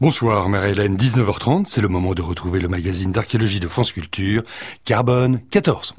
Bonsoir Marie-Hélène, 19h30, c'est le moment de retrouver le magazine d'archéologie de France Culture, Carbone 14.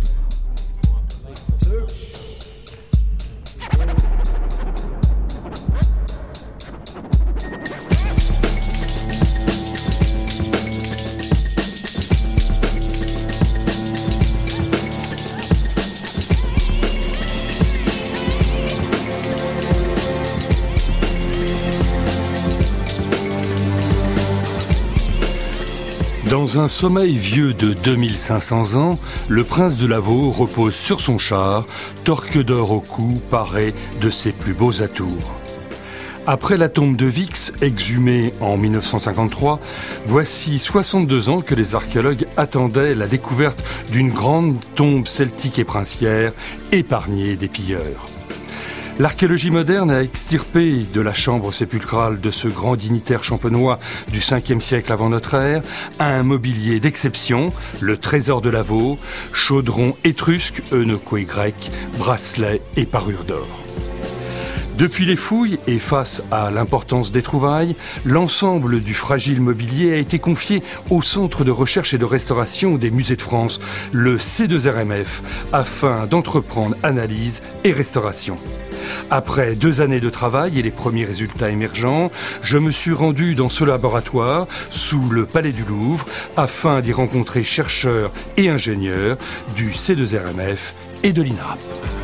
Dans un sommeil vieux de 2500 ans, le prince de Lavaux repose sur son char, torque d'or au cou, paré de ses plus beaux atours. Après la tombe de Vix, exhumée en 1953, voici 62 ans que les archéologues attendaient la découverte d'une grande tombe celtique et princière, épargnée des pilleurs. L'archéologie moderne a extirpé de la chambre sépulcrale de ce grand dignitaire champenois du 5e siècle avant notre ère un mobilier d'exception, le trésor de Lavaux, chaudron étrusque, eunuchoi grec, bracelets et parures d'or. Depuis les fouilles et face à l'importance des trouvailles, l'ensemble du fragile mobilier a été confié au Centre de recherche et de restauration des musées de France, le C2RMF, afin d'entreprendre analyse et restauration. Après 2 années de travail et les premiers résultats émergents, je me suis rendu dans ce laboratoire, sous le Palais du Louvre, afin d'y rencontrer chercheurs et ingénieurs du C2RMF et de l'INRAP.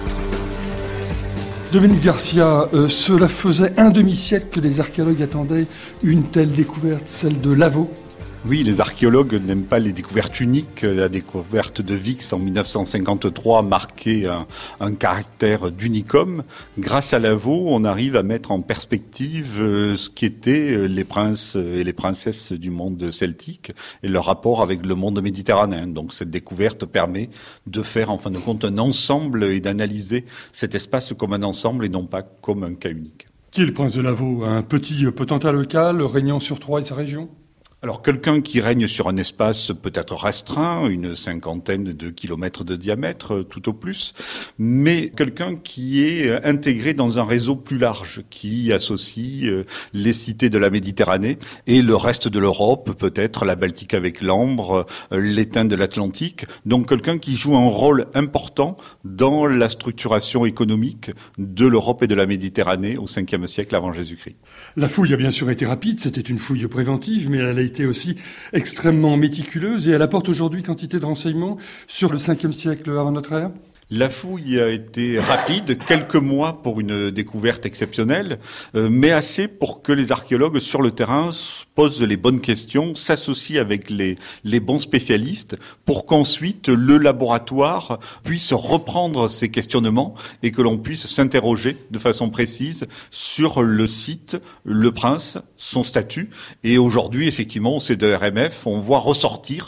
Dominique Garcia, cela faisait un demi-siècle que les archéologues attendaient une telle découverte, celle de Lavaux. Oui, les archéologues n'aiment pas les découvertes uniques. La découverte de Vix en 1953 marquait un caractère d'unicum. Grâce à Lavaux, on arrive à mettre en perspective ce qu'étaient les princes et les princesses du monde celtique et leur rapport avec le monde méditerranéen. Donc cette découverte permet de faire en fin de compte un ensemble et d'analyser cet espace comme un ensemble et non pas comme un cas unique. Qui est le prince de Lavaux? Un petit potentat local régnant sur Troyes et sa région? Alors quelqu'un qui règne sur un espace peut-être restreint, une 50aine de kilomètres de diamètre tout au plus, mais quelqu'un qui est intégré dans un réseau plus large, qui associe les cités de la Méditerranée et le reste de l'Europe, peut-être la Baltique avec l'Ambre, l'étain de l'Atlantique. Donc quelqu'un qui joue un rôle important dans la structuration économique de l'Europe et de la Méditerranée au 5e siècle avant Jésus-Christ. La fouille a bien sûr été rapide, c'était une fouille préventive, mais elle a été aussi extrêmement méticuleuse et elle apporte aujourd'hui quantité de renseignements sur le 5e siècle avant notre ère. La fouille a été rapide, quelques mois pour une découverte exceptionnelle, mais assez pour que les archéologues sur le terrain posent les bonnes questions, s'associent avec les bons spécialistes pour qu'ensuite le laboratoire puisse reprendre ces questionnements et que l'on puisse s'interroger de façon précise sur le site, le prince, son statut. Et aujourd'hui, effectivement, au C2RMF, on voit ressortir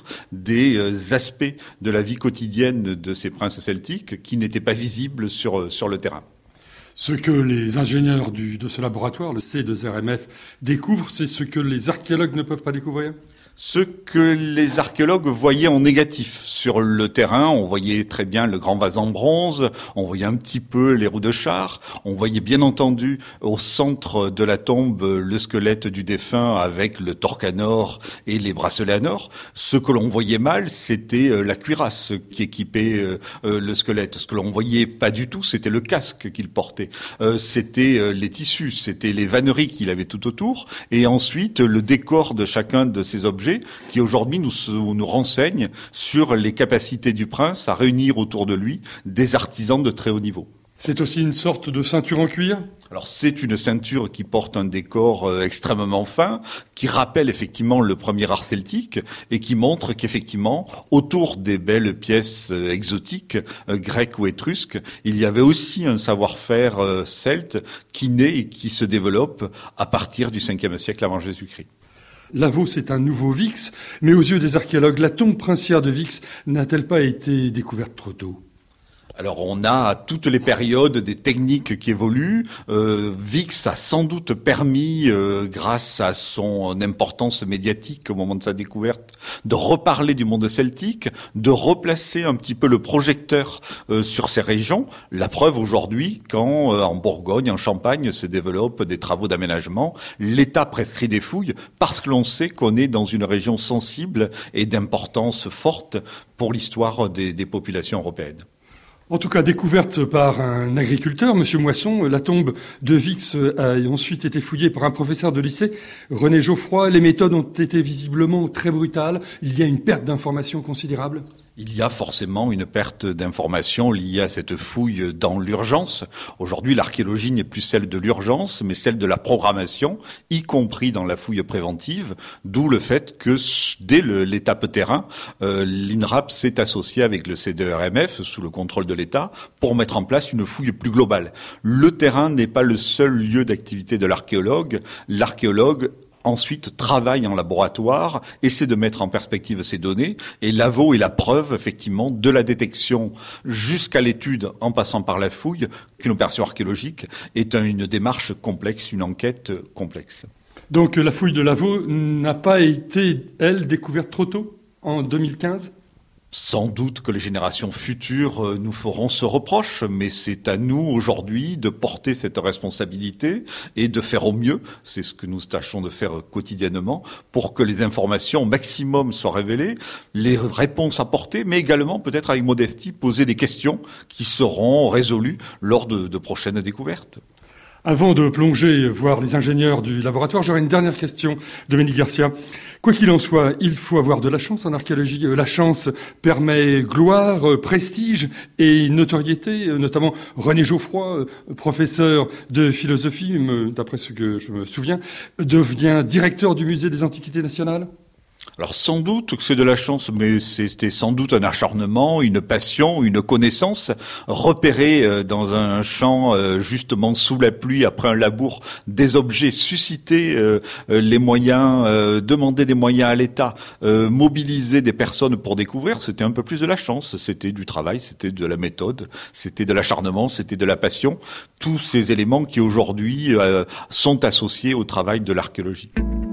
des aspects de la vie quotidienne de ces princes celtiques qui n'étaient pas visibles sur le terrain. Ce que les ingénieurs de ce laboratoire, le C2RMF, découvrent, c'est ce que les archéologues ne peuvent pas découvrir ? Ce que les archéologues voyaient en négatif sur le terrain, on voyait très bien le grand vase en bronze, on voyait un petit peu les roues de char, on voyait bien entendu au centre de la tombe le squelette du défunt avec le torque en or et les bracelets en or. Ce que l'on voyait mal, c'était la cuirasse qui équipait le squelette. Ce que l'on voyait pas du tout, c'était le casque qu'il portait. C'était les tissus, c'était les vanneries qu'il avait tout autour, et ensuite le décor de chacun de ces objets qui aujourd'hui nous renseigne sur les capacités du prince à réunir autour de lui des artisans de très haut niveau. C'est aussi une sorte de ceinture en cuir ? Alors c'est une ceinture qui porte un décor extrêmement fin, qui rappelle effectivement le premier art celtique et qui montre qu'effectivement, autour des belles pièces exotiques, grecques ou étrusques, il y avait aussi un savoir-faire celte qui naît et qui se développe à partir du 5e siècle avant Jésus-Christ. Lavaux, c'est un nouveau Vix, mais aux yeux des archéologues, la tombe princière de Vix n'a-t-elle pas été découverte trop tôt ? Alors on a à toutes les périodes des techniques qui évoluent. Vix a sans doute permis, grâce à son importance médiatique au moment de sa découverte, de reparler du monde celtique, de replacer un petit peu le projecteur sur ces régions. La preuve aujourd'hui, quand en Bourgogne, en Champagne, se développent des travaux d'aménagement, l'État prescrit des fouilles parce que l'on sait qu'on est dans une région sensible et d'importance forte pour l'histoire des populations européennes. En tout cas, découverte par un agriculteur, Monsieur Moisson, la tombe de Vix a ensuite été fouillée par un professeur de lycée, René Geoffroy. Les méthodes ont été visiblement très brutales. Il y a une perte d'informations considérable. Il y a forcément une perte d'informations liée à cette fouille dans l'urgence. Aujourd'hui, l'archéologie n'est plus celle de l'urgence, mais celle de la programmation, y compris dans la fouille préventive, d'où le fait que dès l'étape terrain, l'INRAP s'est associé avec le CDRMF, sous le contrôle de l'État, pour mettre en place une fouille plus globale. Le terrain n'est pas le seul lieu d'activité de l'archéologue. L'archéologue ensuite travaille en laboratoire, essaie de mettre en perspective ces données, et l'AVO est la preuve, effectivement, de la détection jusqu'à l'étude, en passant par la fouille, qu'une opération archéologique est une démarche complexe, une enquête complexe. Donc la fouille de l'AVO n'a pas été, elle, découverte trop tôt, en 2015 ? Sans doute que les générations futures nous feront ce reproche, mais c'est à nous aujourd'hui de porter cette responsabilité et de faire au mieux, c'est ce que nous tâchons de faire quotidiennement, pour que les informations au maximum soient révélées, les réponses apportées, mais également peut-être avec modestie poser des questions qui seront résolues lors de prochaines découvertes. Avant de plonger, voir les ingénieurs du laboratoire, j'aurais une dernière question, Dominique Garcia. Quoi qu'il en soit, il faut avoir de la chance en archéologie. La chance permet gloire, prestige et notoriété. Notamment René Geoffroy, professeur de philosophie, d'après ce que je me souviens, devient directeur du musée des Antiquités nationales. Alors sans doute que c'est de la chance, mais c'était sans doute un acharnement, une passion, une connaissance, repérer dans un champ justement sous la pluie, après un labour, des objets, susciter les moyens, demander des moyens à l'État, mobiliser des personnes pour découvrir, c'était un peu plus de la chance, c'était du travail, c'était de la méthode, c'était de l'acharnement, c'était de la passion, tous ces éléments qui aujourd'hui sont associés au travail de l'archéologie.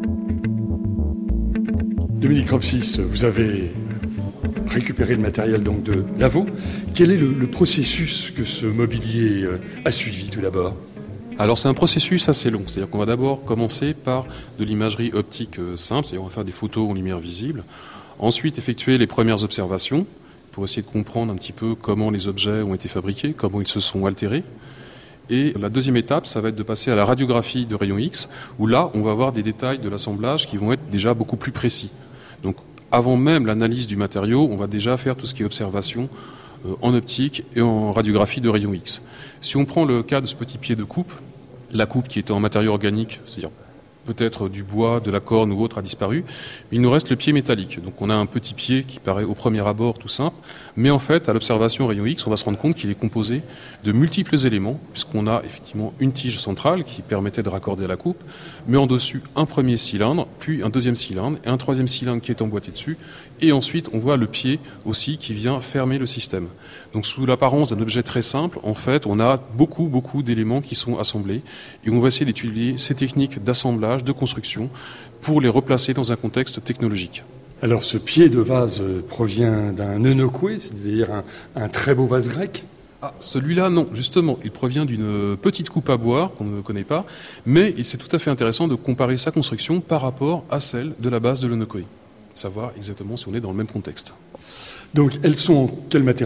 Dominique Ropsis, vous avez récupéré le matériel donc de l'AVO. Quel est le processus que ce mobilier a suivi tout d'abord ? Alors c'est un processus assez long, c'est-à-dire qu'on va d'abord commencer par de l'imagerie optique simple, c'est-à-dire on va faire des photos en lumière visible, ensuite effectuer les premières observations pour essayer de comprendre un petit peu comment les objets ont été fabriqués, comment ils se sont altérés. Et la deuxième étape, ça va être de passer à la radiographie de rayons X, où là, on va avoir des détails de l'assemblage qui vont être déjà beaucoup plus précis. Donc, avant même l'analyse du matériau, on va déjà faire tout ce qui est observation en optique et en radiographie de rayons X. Si on prend le cas de ce petit pied de coupe, la coupe qui était en matériau organique, c'est-à-dire peut-être du bois, de la corne ou autre a disparu, mais il nous reste le pied métallique. Donc on a un petit pied qui paraît au premier abord tout simple, mais en fait, à l'observation rayon X, on va se rendre compte qu'il est composé de multiples éléments, puisqu'on a effectivement une tige centrale qui permettait de raccorder la coupe, mais en dessus un premier cylindre, puis un deuxième cylindre, et un troisième cylindre qui est emboîté dessus, et ensuite on voit le pied aussi qui vient fermer le système. Donc sous l'apparence d'un objet très simple, en fait, on a beaucoup d'éléments qui sont assemblés, et on va essayer d'étudier ces techniques d'assemblage, de construction, pour les replacer dans un contexte technologique. Alors ce pied de vase provient d'un eunochoué, c'est-à-dire un très beau vase grec ? Ah, celui-là, non, justement, il provient d'une petite coupe à boire qu'on ne connaît pas, mais c'est tout à fait intéressant de comparer sa construction par rapport à celle de la base de l'eunochoué, savoir exactement si on est dans le même contexte. Donc elles sont en quel matériau ?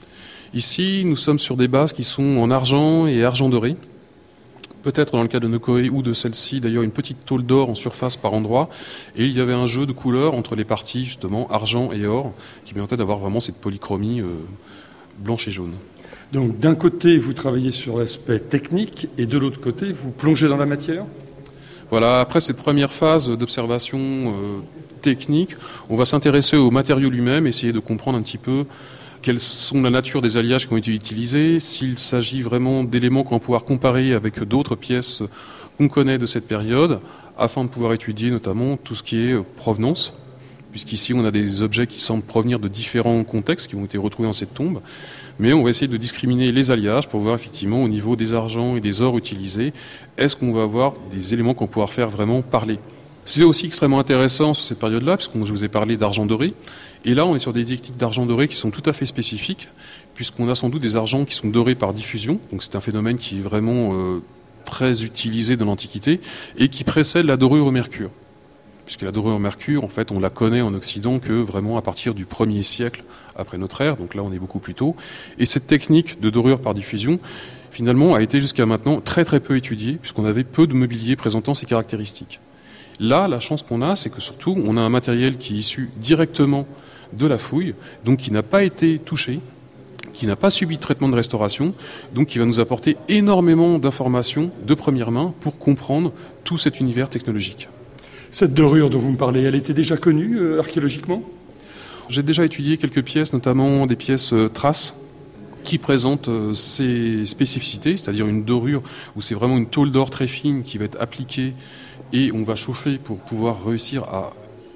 Ici, nous sommes sur des bases qui sont en argent et argent doré. Peut-être dans le cas de Nokoé ou de celle-ci, d'ailleurs, une petite tôle d'or en surface par endroit. Et il y avait un jeu de couleurs entre les parties, justement, argent et or, qui permettait d'avoir vraiment cette polychromie blanche et jaune. Donc d'un côté, vous travaillez sur l'aspect technique, et de l'autre côté, vous plongez dans la matière ? Voilà, après cette première phase d'observation technique, on va s'intéresser au matériau lui-même, essayer de comprendre un petit peu quelles sont la nature des alliages qui ont été utilisés, s'il s'agit vraiment d'éléments qu'on va pouvoir comparer avec d'autres pièces qu'on connaît de cette période, afin de pouvoir étudier notamment tout ce qui est provenance, puisqu'ici on a des objets qui semblent provenir de différents contextes qui ont été retrouvés dans cette tombe. Mais on va essayer de discriminer les alliages pour voir effectivement au niveau des argents et des ors utilisés, est-ce qu'on va avoir des éléments qu'on va pouvoir faire vraiment parler. C'est aussi extrêmement intéressant sur cette période-là, puisque je vous ai parlé d'argent doré. Et là, on est sur des techniques d'argent doré qui sont tout à fait spécifiques, puisqu'on a sans doute des argents qui sont dorés par diffusion. Donc c'est un phénomène qui est vraiment très utilisé dans l'Antiquité et qui précède la dorure au mercure. Puisque la dorure au mercure, en fait, on la connaît en Occident que vraiment à partir du 1er siècle après notre ère. Donc là, on est beaucoup plus tôt. Et cette technique de dorure par diffusion, finalement, a été jusqu'à maintenant très très peu étudiée, puisqu'on avait peu de mobilier présentant ces caractéristiques. Là, la chance qu'on a, c'est que surtout, on a un matériel qui est issu directement de la fouille, donc qui n'a pas été touché, qui n'a pas subi de traitement de restauration, donc qui va nous apporter énormément d'informations de première main pour comprendre tout cet univers technologique. Cette dorure dont vous me parlez, elle était déjà connue archéologiquement ? J'ai déjà étudié quelques pièces, notamment des pièces traces, qui présentent ces spécificités, c'est-à-dire une dorure où c'est vraiment une tôle d'or très fine qui va être appliquée et on va chauffer pour pouvoir réussir à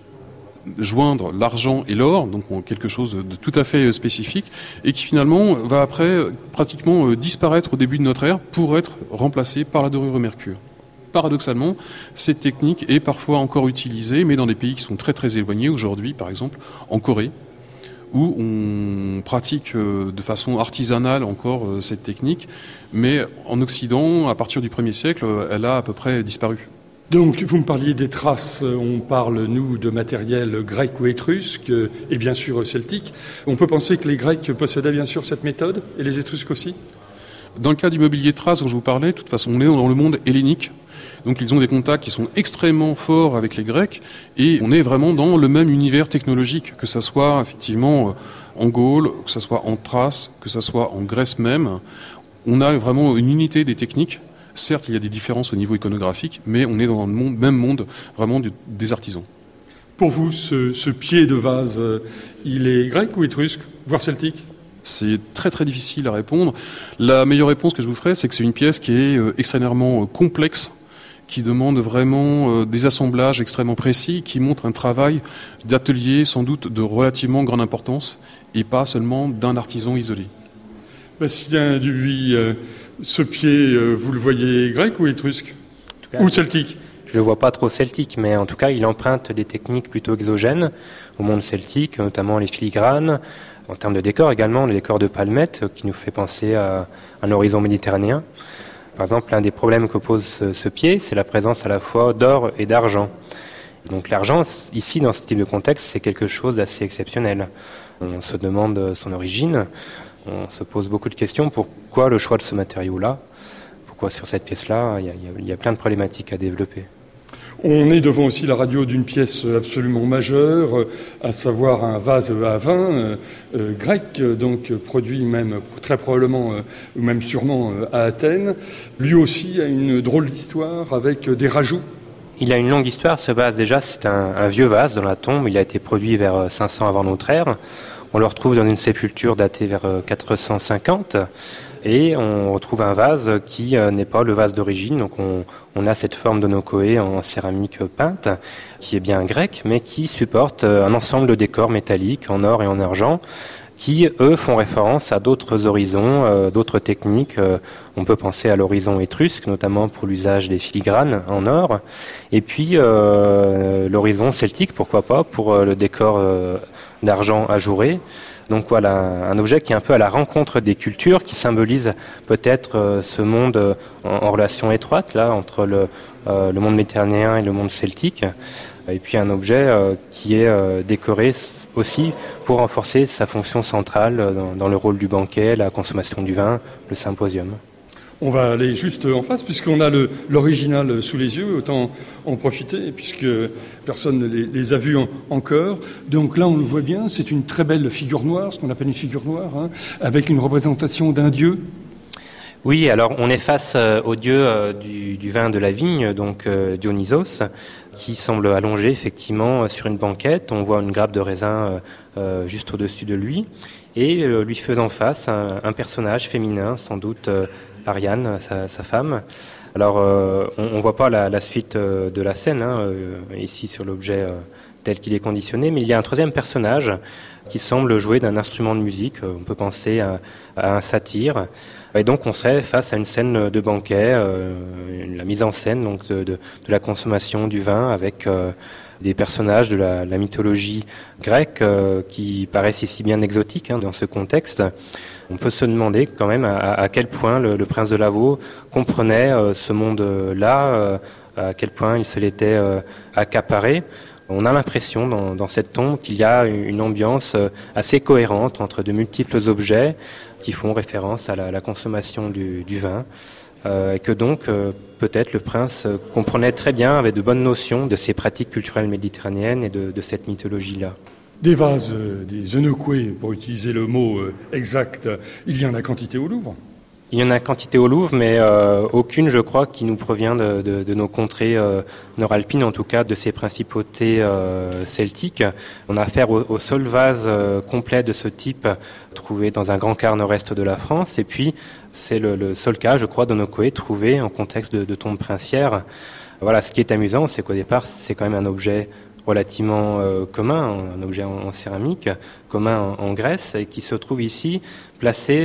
joindre l'argent et l'or, donc quelque chose de tout à fait spécifique, et qui finalement va après pratiquement disparaître au début de notre ère pour être remplacé par la dorure au mercure. Paradoxalement, cette technique est parfois encore utilisée, mais dans des pays qui sont très très éloignés aujourd'hui, par exemple en Corée, où on pratique de façon artisanale encore cette technique, mais en Occident, à partir du 1er siècle, elle a à peu près disparu. Donc, vous me parliez des traces, on parle, nous, de matériel grec ou étrusque, et bien sûr celtique. On peut penser que les Grecs possédaient bien sûr cette méthode, et les Étrusques aussi ? Dans le cas du mobilier de traces dont je vous parlais, de toute façon, on est dans le monde hellénique. Donc ils ont des contacts qui sont extrêmement forts avec les Grecs, et on est vraiment dans le même univers technologique, que ça soit effectivement en Gaule, que ça soit en Thrace, que ça soit en Grèce même. On a vraiment une unité des techniques. Certes, il y a des différences au niveau iconographique, mais on est dans le même monde vraiment des artisans. Pour vous, ce pied de vase, il est grec ou étrusque, voire celtique ? C'est très très difficile à répondre. La meilleure réponse que je vous ferai, c'est que c'est une pièce qui est extrêmement complexe, qui demande vraiment des assemblages extrêmement précis, qui montre un travail d'atelier sans doute de relativement grande importance, et pas seulement d'un artisan isolé. Bastien Dubuis, ce pied, vous le voyez grec ou étrusque ? Ou celtique ? Je ne le vois pas trop celtique, mais en tout cas, il emprunte des techniques plutôt exogènes au monde celtique, notamment les filigranes, en termes de décor également, le décor de palmettes, qui nous fait penser à un horizon méditerranéen. Par exemple, l'un des problèmes que pose ce pied, c'est la présence à la fois d'or et d'argent. Donc l'argent, ici, dans ce type de contexte, c'est quelque chose d'assez exceptionnel. On se demande son origine, on se pose beaucoup de questions. Pourquoi le choix de ce matériau-là ? Pourquoi sur cette pièce-là ? Il y a plein de problématiques à développer. On est devant aussi la radio d'une pièce absolument majeure, à savoir un vase à vin grec, donc produit même très probablement, ou même sûrement à Athènes. Lui aussi a une drôle d'histoire avec des rajouts. Il a une longue histoire, ce vase. Déjà, c'est un vieux vase dans la tombe. Il a été produit vers 500 avant notre ère. On le retrouve dans une sépulture datée vers 450. Et on retrouve un vase qui n'est pas le vase d'origine. Donc on a cette forme d'onokoé en céramique peinte, qui est bien grecque, mais qui supporte un ensemble de décors métalliques en or et en argent, qui, eux, font référence à d'autres horizons, d'autres techniques. On peut penser à l'horizon étrusque, notamment pour l'usage des filigranes en or. Et puis l'horizon celtique, pourquoi pas, pour le décor d'argent ajouré. Donc voilà, un objet qui est un peu à la rencontre des cultures, qui symbolise peut-être ce monde en relation étroite là entre le monde méditerranéen et le monde celtique. Et puis un objet qui est décoré aussi pour renforcer sa fonction centrale dans le rôle du banquet, la consommation du vin, le symposium. On va aller juste en face, puisqu'on a l'original sous les yeux, autant en profiter, puisque personne ne les a vus encore. Donc là, on le voit bien, c'est une très belle figure noire, ce qu'on appelle une figure noire, avec une représentation d'un dieu. Oui, alors on est face au dieu du vin de la vigne, donc Dionysos, qui semble allongé effectivement sur une banquette. On voit une grappe de raisin juste au-dessus de lui, et lui faisant face un personnage féminin, sans doute Ariane, sa femme. Alors on voit pas la suite de la scène ici sur l'objet tel qu'il est conditionné, mais il y a un troisième personnage qui semble jouer d'un instrument de musique. On peut penser à un satyre. Et donc on serait face à une scène de banquet, la mise en scène donc de la consommation du vin avec des personnages de la mythologie grecque qui paraissent ici bien exotiques dans ce contexte. On peut se demander quand même à quel point le prince de Lavaux comprenait ce monde-là, à quel point il se l'était accaparé. On a l'impression dans cette tombe qu'il y a une ambiance assez cohérente entre de multiples objets qui font référence à la consommation du vin, et que donc peut-être le prince comprenait très bien, avait de bonnes notions de ces pratiques culturelles méditerranéennes et de cette mythologie-là. Des vases, des eunuchés, pour utiliser le mot exact, il y en a quantité au Louvre. Il y en a quantité au Louvre, mais aucune, je crois, qui nous provient de nos contrées nord-alpines, en tout cas de ces principautés celtiques. On a affaire au seul vase complet de ce type trouvé dans un grand quart nord-est de la France. Et puis, c'est le seul cas, je crois, d'Onokoé trouvé en contexte de tombe princière. Voilà, ce qui est amusant, c'est qu'au départ, c'est quand même un objet relativement commun, un objet en céramique, commun en Grèce, et qui se trouve ici placé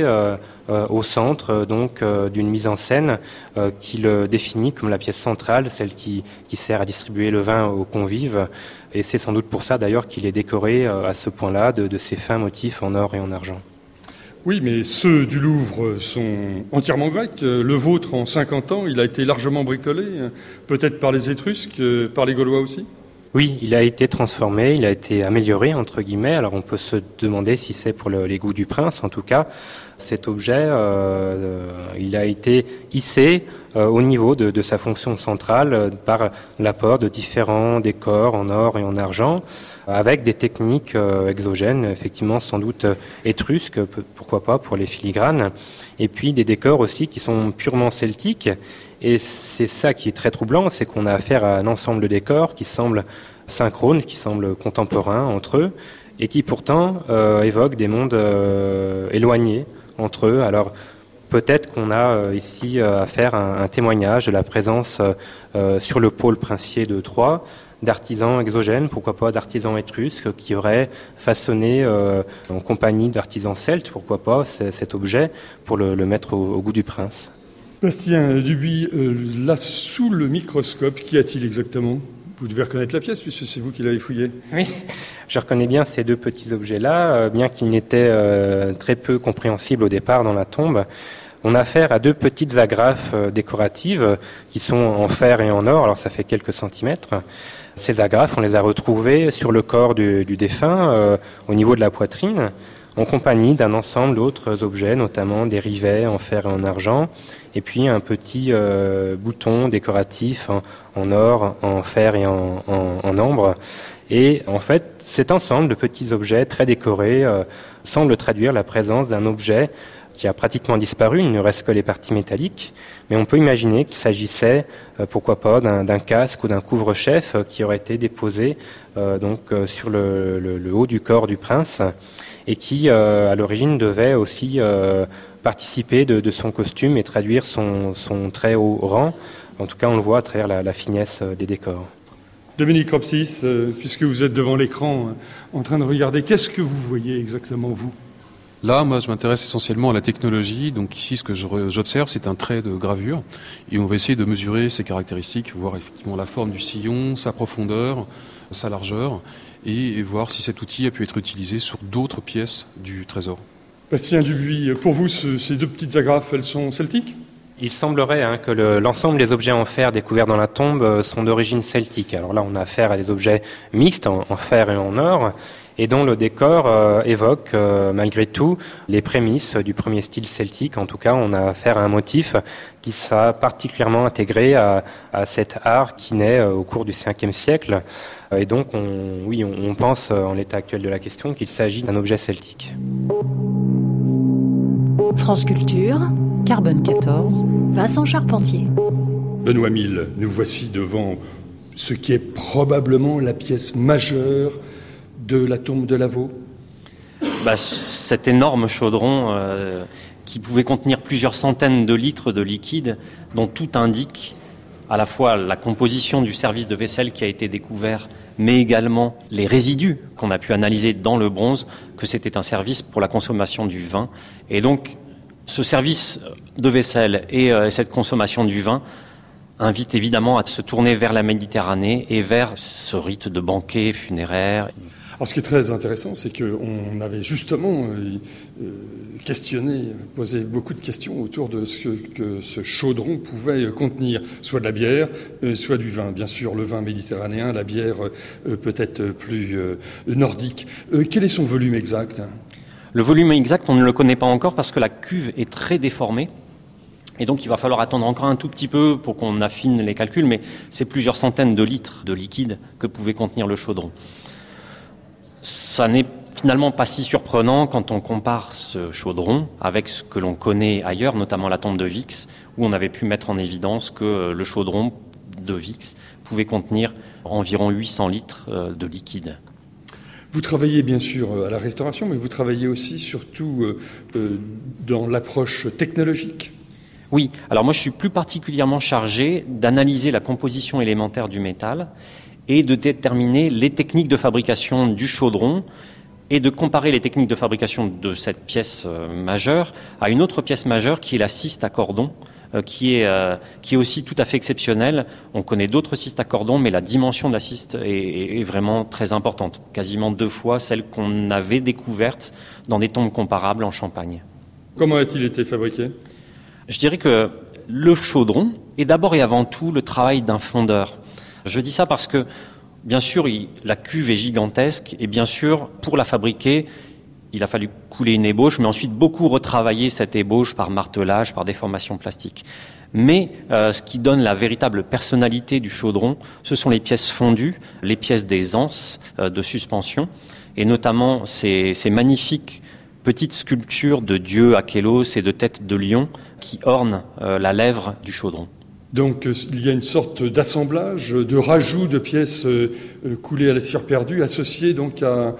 au centre donc d'une mise en scène qui le définit comme la pièce centrale, celle qui sert à distribuer le vin aux convives. Et c'est sans doute pour ça d'ailleurs qu'il est décoré à ce point-là de ces fins motifs en or et en argent. Oui, mais ceux du Louvre sont entièrement grecs. Le vôtre, en 50 ans, il a été largement bricolé, peut-être par les Étrusques, par les Gaulois aussi ? Oui, il a été transformé, il a été amélioré, entre guillemets. Alors on peut se demander si c'est pour les goûts du prince. En tout cas, cet objet, il a été hissé au niveau de sa fonction centrale par l'apport de différents décors en or et en argent, avec des techniques exogènes, effectivement sans doute étrusques, pourquoi pas, pour les filigranes, et puis des décors aussi qui sont purement celtiques. Et c'est ça qui est très troublant, c'est qu'on a affaire à un ensemble de décors qui semblent synchrones, qui semblent contemporains entre eux, et qui pourtant évoquent des mondes éloignés entre eux. Alors peut-être qu'on a ici affaire à un témoignage de la présence sur le pôle princier de Troie d'artisans exogènes, pourquoi pas d'artisans étrusques qui auraient façonné en compagnie d'artisans celtes, pourquoi pas, cet objet pour le mettre au goût du prince. Bastien Dubuis, là, sous le microscope, qu'y a-t-il exactement ? Vous devez reconnaître la pièce, puisque c'est vous qui l'avez fouillée. Oui, je reconnais bien ces deux petits objets-là, bien qu'ils n'étaient très peu compréhensibles au départ dans la tombe. On a affaire à deux petites agrafes décoratives qui sont en fer et en or, alors ça fait quelques centimètres. Ces agrafes, on les a retrouvées sur le corps du défunt, au niveau de la poitrine, en compagnie d'un ensemble d'autres objets, notamment des rivets en fer et en argent, et puis un petit bouton décoratif en or, en fer et en ambre. Et en fait, cet ensemble de petits objets très décorés semble traduire la présence d'un objet qui a pratiquement disparu, il ne reste que les parties métalliques, mais on peut imaginer qu'il s'agissait, pourquoi pas, d'un casque ou d'un couvre-chef qui aurait été déposé sur le haut du corps du prince, et qui, à l'origine, devait aussi participer de son costume et traduire son très haut rang. En tout cas, on le voit à travers la finesse des décors. Dominique Ropsis, puisque vous êtes devant l'écran en train de regarder, qu'est-ce que vous voyez exactement, vous ? Là, moi, je m'intéresse essentiellement à la technologie. Donc ici, ce que j'observe, c'est un trait de gravure. Et on va essayer de mesurer ses caractéristiques, voir effectivement la forme du sillon, sa profondeur, sa largeur, et voir si cet outil a pu être utilisé sur d'autres pièces du trésor. Bastien Dubuis, pour vous, ces deux petites agrafes, elles sont celtiques ? Il semblerait que l'ensemble des objets en fer découverts dans la tombe sont d'origine celtique. Alors là, on a affaire à des objets mixtes en fer et en or, et dont le décor évoque malgré tout les prémices du premier style celtique. En tout cas, on a affaire à un motif qui sera particulièrement intégré à cet art qui naît au cours du 5e siècle. Et donc, on pense en l'état actuel de la question qu'il s'agit d'un objet celtique. France Culture, Carbone 14, Vincent Charpentier. Benoît Mille, nous voici devant ce qui est probablement la pièce majeure de la tombe de Lavaux. Cet énorme chaudron qui pouvait contenir plusieurs centaines de litres de liquide, dont tout indique à la fois la composition du service de vaisselle qui a été découvert, mais également les résidus qu'on a pu analyser dans le bronze, que c'était un service pour la consommation du vin. Et donc, ce service de vaisselle et cette consommation du vin invite évidemment à se tourner vers la Méditerranée et vers ce rite de banquet funéraire. Alors, ce qui est très intéressant, c'est qu'on avait justement posé beaucoup de questions autour de ce que ce chaudron pouvait contenir, soit de la bière, soit du vin. Bien sûr, le vin méditerranéen, la bière peut-être plus nordique. Quel est son volume exact ? Le volume exact, on ne le connaît pas encore parce que la cuve est très déformée. Et donc, il va falloir attendre encore un tout petit peu pour qu'on affine les calculs, mais c'est plusieurs centaines de litres de liquide que pouvait contenir le chaudron. Ça n'est finalement pas si surprenant quand on compare ce chaudron avec ce que l'on connaît ailleurs, notamment la tombe de Vix, où on avait pu mettre en évidence que le chaudron de Vix pouvait contenir environ 800 litres de liquide. Vous travaillez bien sûr à la restauration, mais vous travaillez aussi surtout dans l'approche technologique. Oui, alors moi je suis plus particulièrement chargé d'analyser la composition élémentaire du métal et de déterminer les techniques de fabrication du chaudron et de comparer les techniques de fabrication de cette pièce majeure à une autre pièce majeure qui est la cyste à cordon, qui est aussi tout à fait exceptionnelle. On connaît d'autres cystes à cordon, mais la dimension de la cyste est vraiment très importante, quasiment 2 fois celle qu'on avait découverte dans des tombes comparables en Champagne. Comment a-t-il été fabriqué ? Je dirais que le chaudron est d'abord et avant tout le travail d'un fondeur. Je dis ça parce que, bien sûr, la cuve est gigantesque et bien sûr, pour la fabriquer, il a fallu couler une ébauche, mais ensuite beaucoup retravailler cette ébauche par martelage, par déformation plastique. Mais ce qui donne la véritable personnalité du chaudron, ce sont les pièces fondues, les pièces des anses de suspension, et notamment ces magnifiques petites sculptures de dieux Achélos et de têtes de lion qui ornent la lèvre du chaudron. Donc il y a une sorte d'assemblage, de rajout de pièces coulées à la cire perdue, associées donc à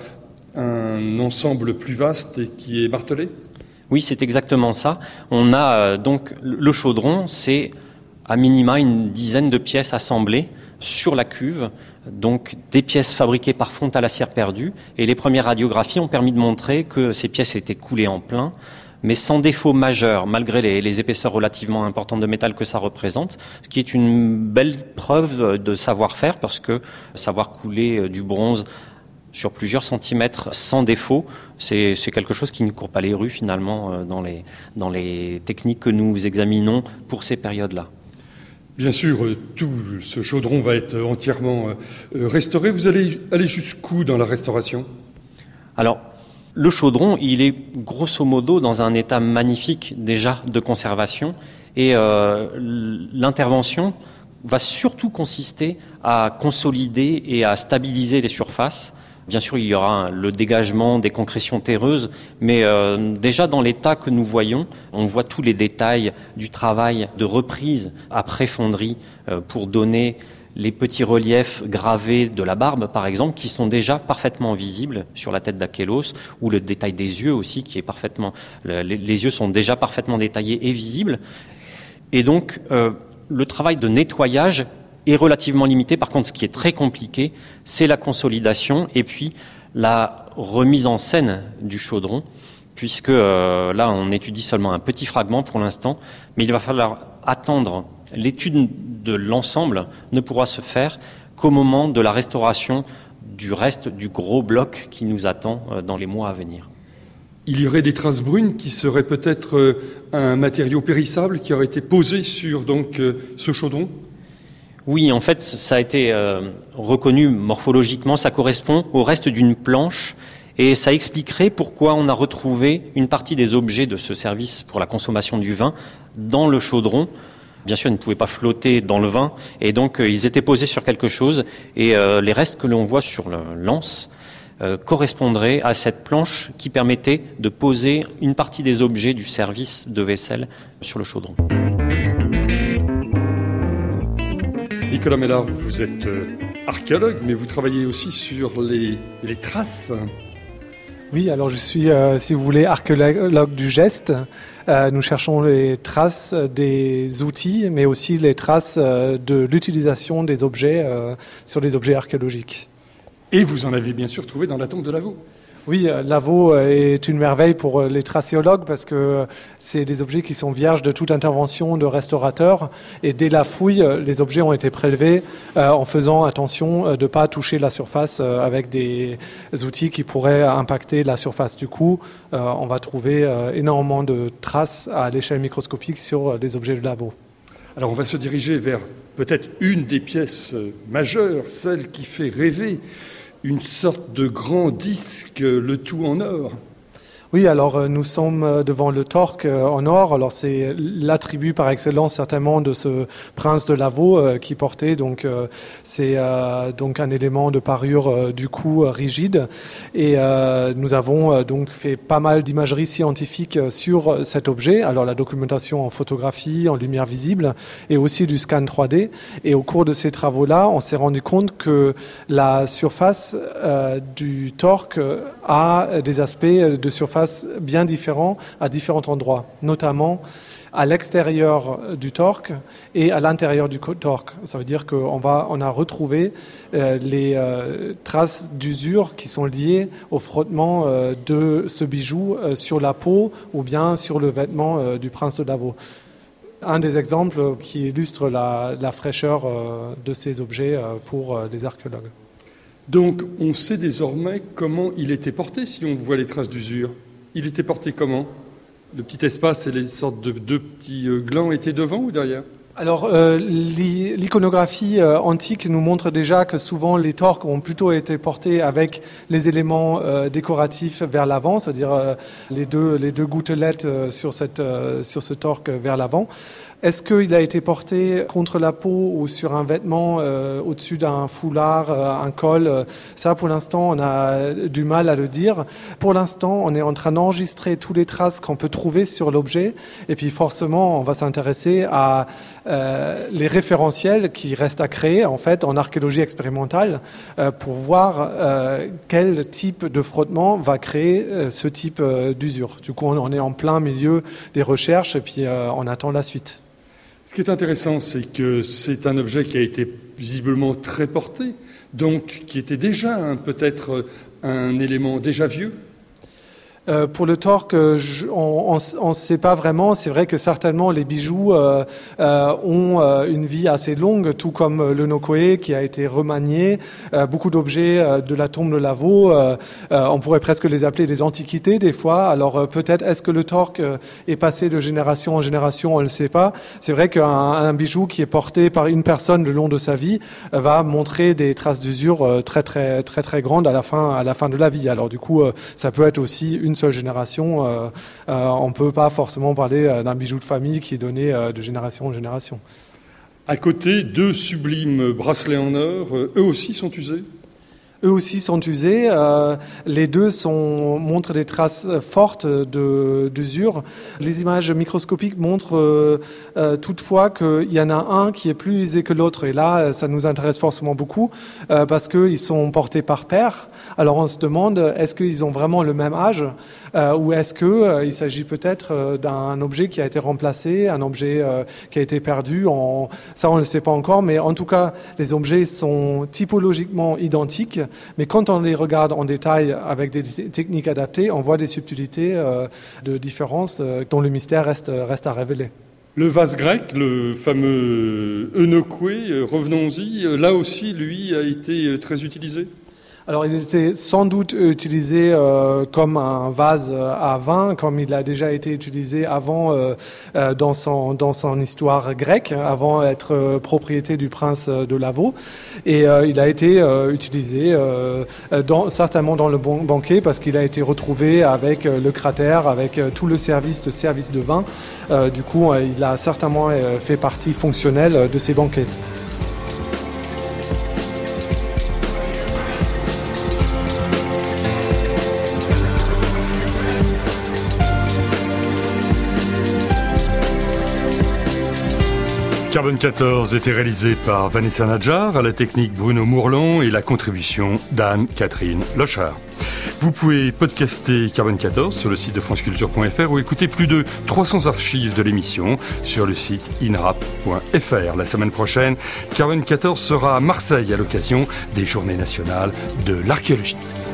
un ensemble plus vaste et qui est martelé ? Oui, c'est exactement ça. On a donc le chaudron, c'est à minima une dizaine de pièces assemblées sur la cuve, donc des pièces fabriquées par fonte à la cire perdue. Et les premières radiographies ont permis de montrer que ces pièces étaient coulées en plein, mais sans défaut majeur, malgré les épaisseurs relativement importantes de métal que ça représente, ce qui est une belle preuve de savoir-faire, parce que savoir couler du bronze sur plusieurs centimètres sans défaut, c'est quelque chose qui ne court pas les rues finalement dans les techniques que nous examinons pour ces périodes-là. Bien sûr, tout ce chaudron va être entièrement restauré. Vous allez aller jusqu'où dans la restauration ? Alors, le chaudron, il est grosso modo dans un état magnifique déjà de conservation et l'intervention va surtout consister à consolider et à stabiliser les surfaces. Bien sûr, il y aura le dégagement des concrétions terreuses, mais déjà dans l'état que nous voyons, on voit tous les détails du travail de reprise après fonderie pour donner les petits reliefs gravés de la barbe, par exemple, qui sont déjà parfaitement visibles sur la tête d'Achélos, ou le détail des yeux aussi, qui est parfaitement... Les yeux sont déjà parfaitement détaillés et visibles. Et donc, le travail de nettoyage est relativement limité. Par contre, ce qui est très compliqué, c'est la consolidation et puis la remise en scène du chaudron, puisque là, on étudie seulement un petit fragment pour l'instant, mais il va falloir attendre. L'étude de l'ensemble ne pourra se faire qu'au moment de la restauration du reste du gros bloc qui nous attend dans les mois à venir. Il y aurait des traces brunes qui seraient peut-être un matériau périssable qui aurait été posé sur donc, ce chaudron ? Oui, en fait, ça a été reconnu morphologiquement, ça correspond au reste d'une planche et ça expliquerait pourquoi on a retrouvé une partie des objets de ce service pour la consommation du vin dans le chaudron. Bien sûr, ils ne pouvaient pas flotter dans le vin et donc ils étaient posés sur quelque chose et les restes que l'on voit sur l'anse correspondraient à cette planche qui permettait de poser une partie des objets du service de vaisselle sur le chaudron. Nicolas Mellard, vous êtes archéologue, mais vous travaillez aussi sur les traces. Oui, alors je suis, si vous voulez, archéologue du geste. Nous cherchons les traces des outils, mais aussi les traces de l'utilisation des objets sur des objets archéologiques. Et vous en avez bien sûr trouvé dans la tombe de Lavaux. Oui, Lavaux est une merveille pour les tracéologues parce que c'est des objets qui sont vierges de toute intervention de restaurateur. Et dès la fouille, les objets ont été prélevés en faisant attention de ne pas toucher la surface avec des outils qui pourraient impacter la surface. Du coup, on va trouver énormément de traces à l'échelle microscopique sur les objets de Lavaux. Alors on va se diriger vers peut-être une des pièces majeures, celle qui fait rêver. Une sorte de grand disque, le tout en or. Oui, alors nous sommes devant le torque en or. Alors c'est l'attribut par excellence certainement de ce prince de Lavaux qui portait donc c'est donc un élément de parure du cou rigide. Et nous avons donc fait pas mal d'imagerie scientifique sur cet objet. Alors la documentation en photographie, en lumière visible et aussi du scan 3D. Et au cours de ces travaux-là, on s'est rendu compte que la surface du torque a des aspects de surface bien différents à différents endroits, notamment à l'extérieur du torque et à l'intérieur du torque. Ça veut dire qu'on a retrouvé les traces d'usure qui sont liées au frottement de ce bijou sur la peau ou bien sur le vêtement du prince de Lavaux. Un des exemples qui illustre la fraîcheur de ces objets pour les archéologues. Donc, on sait désormais comment il était porté si on voit les traces d'usure. Il était porté comment ? Le petit espace et les sortes de deux petits glands étaient devant ou derrière ? Alors, l'iconographie antique nous montre déjà que souvent les torques ont plutôt été portés avec les éléments décoratifs vers l'avant, c'est-à-dire les deux gouttelettes sur ce torque vers l'avant. Est-ce qu'il a été porté contre la peau ou sur un vêtement au-dessus d'un foulard, un col ? Ça, pour l'instant, on a du mal à le dire. Pour l'instant, on est en train d'enregistrer toutes les traces qu'on peut trouver sur l'objet. Et puis, forcément, on va s'intéresser à les référentiels qui restent à créer, en fait, en archéologie expérimentale, pour voir quel type de frottement va créer ce type d'usure. Du coup, on est en plein milieu des recherches et puis on attend la suite. Ce qui est intéressant, c'est que c'est un objet qui a été visiblement très porté, donc qui était déjà peut-être un élément déjà vieux. Pour le torque, on ne sait pas vraiment. C'est vrai que certainement les bijoux ont une vie assez longue, tout comme le nokoé qui a été remanié. Beaucoup d'objets de la tombe de Lavaux, on pourrait presque les appeler des antiquités des fois. Alors peut-être est-ce que le torque est passé de génération en génération, on ne le sait pas. C'est vrai qu'un bijou qui est porté par une personne le long de sa vie va montrer des traces d'usure très très très très grandes à la fin de la vie. Alors du coup, ça peut être aussi une seule génération. On ne peut pas forcément parler d'un bijou de famille qui est donné de génération en génération. À côté, deux sublimes bracelets en or, eux aussi sont usés ? Eux aussi sont usés. Les deux montrent des traces fortes d'usure. Les images microscopiques montrent toutefois qu'il y en a un qui est plus usé que l'autre. Et là, ça nous intéresse forcément beaucoup parce qu'ils sont portés par paire. Alors on se demande, est-ce qu'ils ont vraiment le même âge ou est-ce qu'il s'agit peut-être d'un objet qui a été remplacé, un objet qui a été perdu. Ça, on ne le sait pas encore, mais en tout cas, les objets sont typologiquement identiques. Mais quand on les regarde en détail avec des techniques adaptées, on voit des subtilités de différence dont le mystère reste à révéler. Le vase grec, le fameux eunokué, revenons-y, là aussi, lui, a été très utilisé ? Alors, il était sans doute utilisé comme un vase à vin, comme il a déjà été utilisé avant dans son histoire grecque, avant d'être propriété du prince de Lavaux. Et il a été utilisé certainement dans le banquet parce qu'il a été retrouvé avec le cratère, avec tout le service de vin. Du coup, il a certainement fait partie fonctionnelle de ces banquets. Carbone 14 était réalisé par Vanessa Nadjar, à la technique Bruno Mourlan et la contribution d'Anne-Catherine Lochard. Vous pouvez podcaster Carbone 14 sur le site de franceculture.fr ou écouter plus de 300 archives de l'émission sur le site inrap.fr. La semaine prochaine, Carbone 14 sera à Marseille à l'occasion des Journées nationales de l'archéologie.